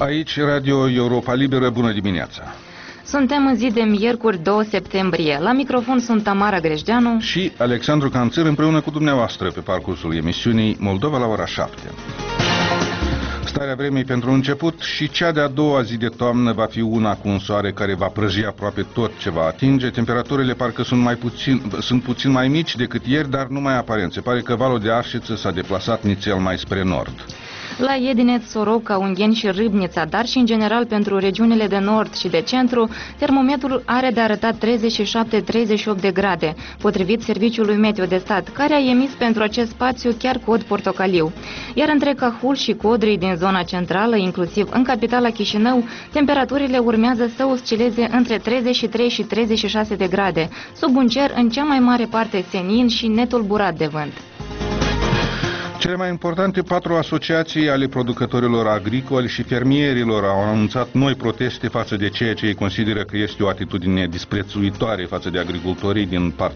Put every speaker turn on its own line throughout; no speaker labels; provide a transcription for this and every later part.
Aici, Radio Europa Liberă, bună dimineața!
Suntem în zi de miercuri 2 septembrie. La microfon sunt Tamara Grejdeanu
și Alexandru Canțăr împreună cu dumneavoastră pe parcursul emisiunii Moldova la ora 7. Starea vremii pentru început și cea de-a doua zi de toamnă va fi una cu un soare care va prăji aproape tot ce va atinge. Temperaturile parcă sunt puțin mai mici decât ieri, dar numai aparent. Se pare că valul de Arșiță s-a deplasat nițel mai spre nord.
La Iedineț, Soroca, Ungheni și Râbnița, dar și în general pentru regiunile de nord și de centru, termometrul are de arătat 37-38 de grade, potrivit Serviciului Meteo de Stat, care a emis pentru acest spațiu chiar cod portocaliu. Iar între Cahul și Codrii din zona centrală, inclusiv în capitala Chișinău, temperaturile urmează să oscileze între 33 și 36 de grade, sub un cer în cea mai mare parte senin și netulburat de vânt.
Cele mai importante 4 asociații ale producătorilor agricoli și fermierilor au anunțat noi proteste față de ceea ce ei consideră că este o atitudine disprețuitoare față de agricultori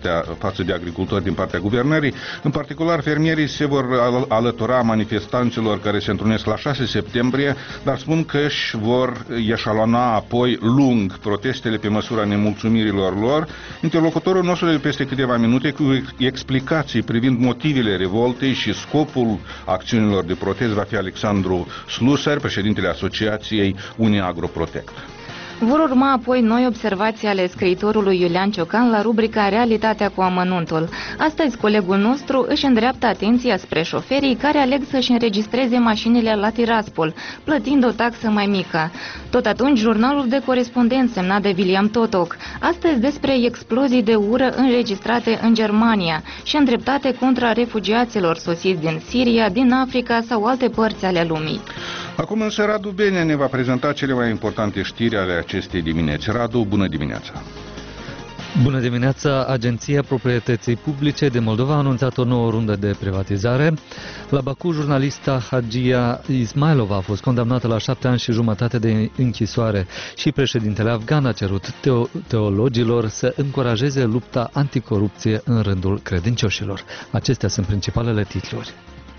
din partea guvernării. În particular, fermierii se vor alătura manifestanților care se întrunesc la 6 septembrie, dar spun că își vor eșalona apoi lung protestele pe măsura nemulțumirilor lor. Interlocutorul nostru de peste câteva minute cu explicații privind motivele revoltei și scopul acțiunilor de protest va fi Alexandru Slusar, președintele Asociației Unia Agroprotect.
Vor urma apoi noi observații ale scriitorului Iulian Ciocan la rubrica Realitatea cu amănuntul. Astăzi, colegul nostru își îndreaptă atenția spre șoferii care aleg să-și înregistreze mașinile la Tiraspol, plătind o taxă mai mică. Tot atunci, jurnalul de corespondent semnat de William Totoc, astăzi despre explozii de ură înregistrate în Germania și îndreptate contra refugiaților sosiți din Siria, din Africa sau alte părți ale lumii.
Acum însă Radu Benea ne va prezenta cele mai importante știri ale acestei dimineți. Radu, bună dimineața!
Bună dimineața! Agenția Proprietății Publice de Moldova a anunțat o nouă rundă de privatizare. La Baku, jurnalista Hagia Ismailova a fost condamnată la 7 ani și jumătate de închisoare și președintele afgan a cerut teologilor să încurajeze lupta anticorupție în rândul credincioșilor. Acestea sunt principalele titluri.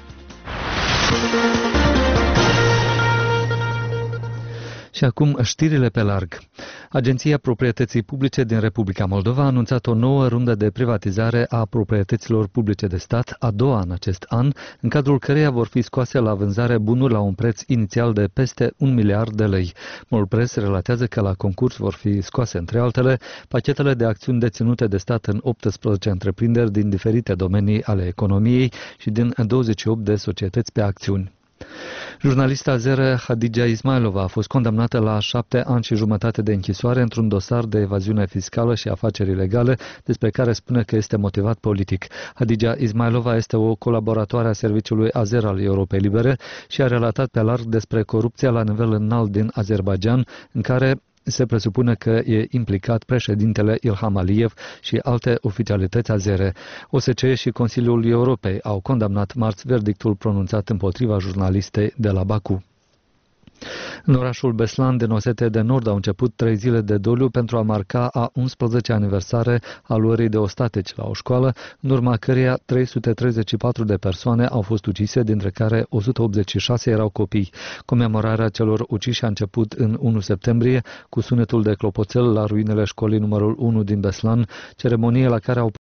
Și acum știrile pe larg. Agenția Proprietății Publice din Republica Moldova a anunțat o nouă rundă de privatizare a proprietăților publice de stat, a doua în acest an, în cadrul căreia vor fi scoase la vânzare bunuri la un preț inițial de peste 1 miliard de lei. Molpress relatează că la concurs vor fi scoase, între altele, pachetele de acțiuni deținute de stat în 18 întreprinderi din diferite domenii ale economiei și din 28 de societăți pe acțiuni. Jurnalista azeră Hagia Ismailova a fost condamnată la 7 ani și jumătate de închisoare într-un dosar de evaziune fiscală și afaceri ilegale, despre care spune că este motivat politic. Hagia Ismailova este o colaboratoare a serviciului azer al Europei Libere și a relatat pe larg despre corupția la nivel înalt din Azerbaidjan, în care se presupune că e implicat președintele Ilham Aliyev și alte oficialități azere. OSCE și Consiliul Europei au condamnat marți verdictul pronunțat împotriva jurnalistei de la Baku. În orașul Beslan din Osetia de Nord au început 3 zile de doliu pentru a marca a 11 aniversare a luării de ostateci la o școală, în urma căreia 334 de persoane au fost ucise, dintre care 186 erau copii. Comemorarea celor uciși a început în 1 septembrie cu sunetul de clopoțel la ruinele școlii numărul 1 din Beslan, ceremonie la care au